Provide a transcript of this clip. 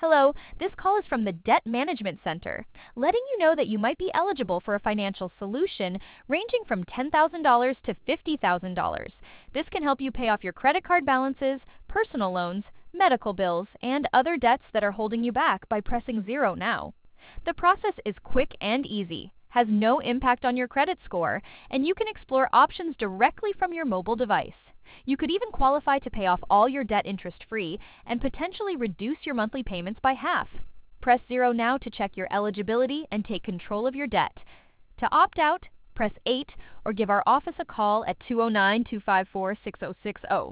Hello, this call is from the Debt Management Center, letting you know that you might be eligible for a financial solution ranging from $10,000 to $50,000. This can help you pay off your credit card balances, personal loans, medical bills, and other debts that are holding you back by pressing zero now. The process is quick and easy, has no impact on your credit score, and you can explore options directly from your mobile device. You could even qualify to pay off all your debt interest-free and potentially reduce your monthly payments by half. Press zero now to check your eligibility and take control of your debt. To opt out, press 8 or give our office a call at 209 254 6060.